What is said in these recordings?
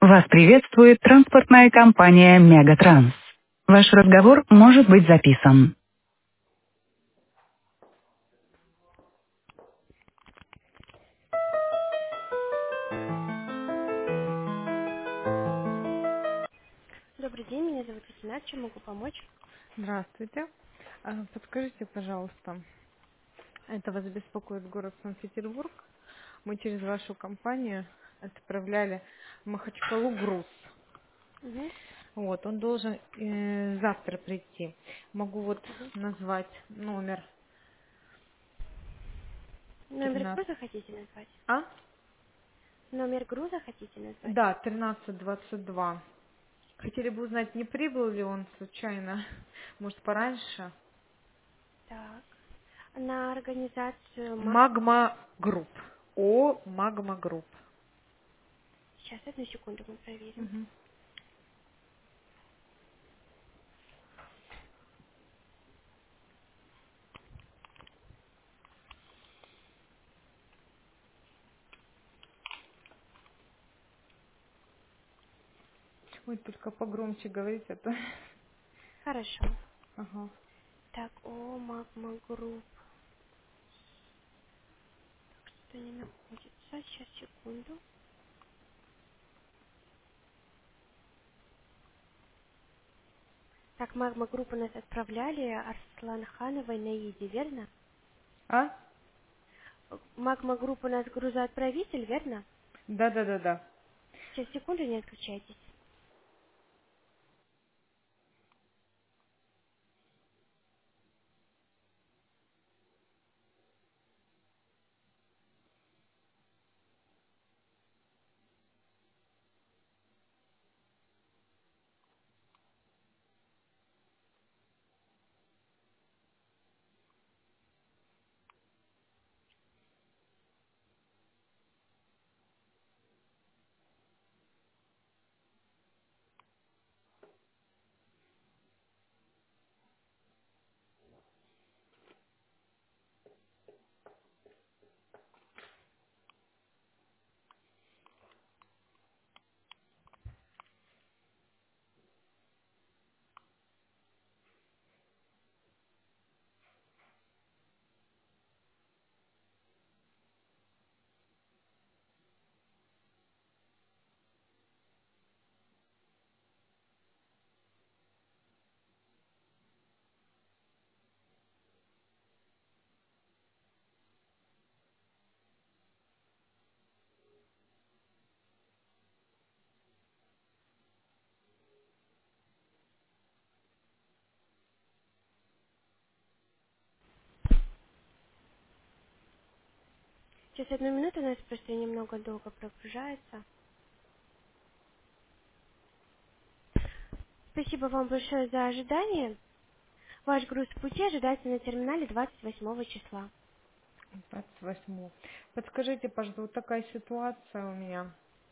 Вас приветствует транспортная компания «Мегатранс». Ваш разговор может быть записан. Добрый день, меня зовут Василина, чем могу помочь? Здравствуйте. Подскажите, пожалуйста, это вас беспокоит город Санкт-Петербург? Мы через вашу компанию отправляли в Махачкалу груз. Мгм, Вот, он должен завтра прийти. Могу вот мгм. назвать номер Номер 13. груза хотите назвать? А? Номер груза хотите назвать? Да, 1322. Хотели бы узнать, не прибыл ли он случайно, может, пораньше? Так. На организацию Магма Групп. О, Магма Групп. Сейчас, одну секунду, мы проверим. Мгм. Ой, только погромче говорить, а то... Хорошо. Ага. Так, о, Магма Групп. Что не находится? Сейчас, секунду. Так, Магма Групп у нас отправляли Арсланхановой Наиде, верно? А? Магма Групп у нас грузоотправитель, верно? Да. Сейчас, секунду, не отключайтесь. Сейчас одну минуту, у нас просто немного долго прогружается. Спасибо вам большое за ожидание. Ваш груз в пути ожидается на терминале 28 числа. 28. Подскажите, пожалуйста, вот такая ситуация у меня.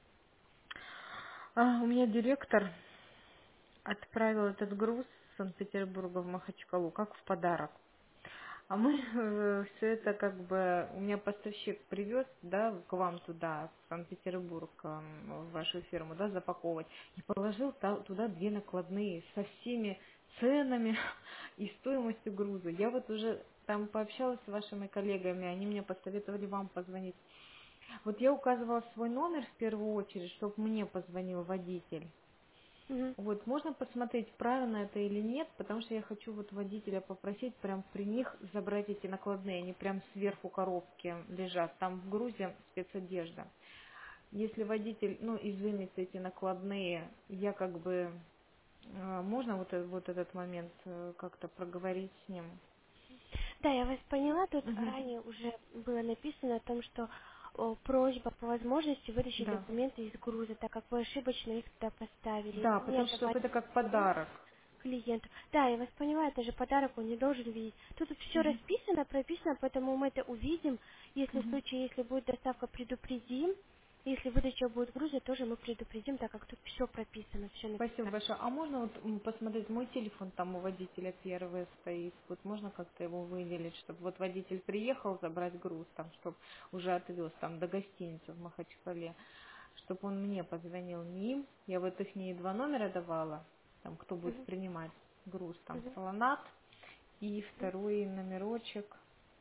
У меня директор отправил этот груз с Санкт-Петербурга в Махачкалу, как в подарок. А мы все это как бы, у меня поставщик привез, да, к вам туда, в Санкт-Петербург, в вашу фирму, да, запаковывать, и положил туда две накладные со всеми ценами и стоимостью груза. Я вот уже там пообщалась с вашими коллегами, они мне посоветовали вам позвонить. Вот я указывала свой номер в первую очередь, чтобы мне позвонил водитель. Мгм. Вот, можно посмотреть, правильно это или нет, потому что я хочу вот водителя попросить прям при них забрать эти накладные, они прям сверху коробки лежат, там в грузе спецодежда. Если водитель, ну, извинится эти накладные, я как бы, можно вот этот момент как-то проговорить с ним? Да, я вас поняла. Тут Мгм. ранее уже было написано о том, что просьба по возможности вытащить Да, документы из груза, так как вы ошибочно их туда поставили, да, не потому что отдавать это как груз подарок. клиенту. Да, я вас понимаю, это же подарок, он не должен видеть. Тут все расписано, прописано, поэтому мы это увидим. Если в Мгм. случае, если будет доставка, предупредим. Если выдача будет груза, тоже мы предупредим, так как тут все прописано, все Спасибо написано. большое. А можно вот посмотреть, мой телефон там у водителя первый стоит, вот можно как-то его выделить, чтобы вот водитель приехал забрать груз, там, чтобы уже отвез там до гостиницы в Махачкале, чтобы он мне позвонил, не им. Я вот их не два номера давала, там, кто будет Мгм. принимать груз, там, Мгм. Солонат, и Мгм. второй номерочек,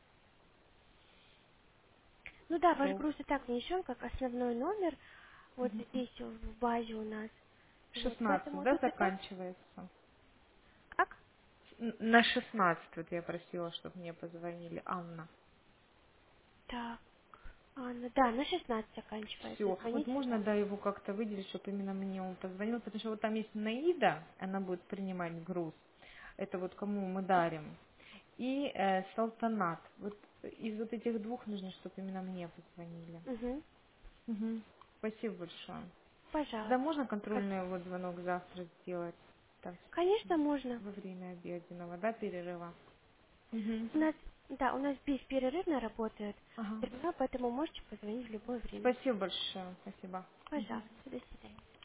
Ну да, ваш Сол. груз и так внесен как основной номер вот Мгм. здесь в базе у нас. Вот, 16, поэтому да, тут и так. заканчивается? Как? На 16 вот я просила, чтобы мне позвонили. Анна. Так, Анна, да, на 16 заканчивается. Все. Вот Звоните, можно, да. да, его как-то выделить, чтобы именно мне он позвонил, потому что вот там есть Наида, она будет принимать груз. Это вот кому мы дарим. И Салтанат. Вот из вот этих двух нужно, чтобы именно мне позвонили. Угу. Мгм. Спасибо большое. Тогда Пожалуйста. можно Как... контрольный вот звонок завтра сделать? Так, Конечно, можно. во время обеденного, да, перерыва? Мгм. У нас, да, у нас бесперерывно работает Ага. терминал, поэтому можете позвонить в любое время. Спасибо большое. Спасибо. Мгм. Пожалуйста, до свидания.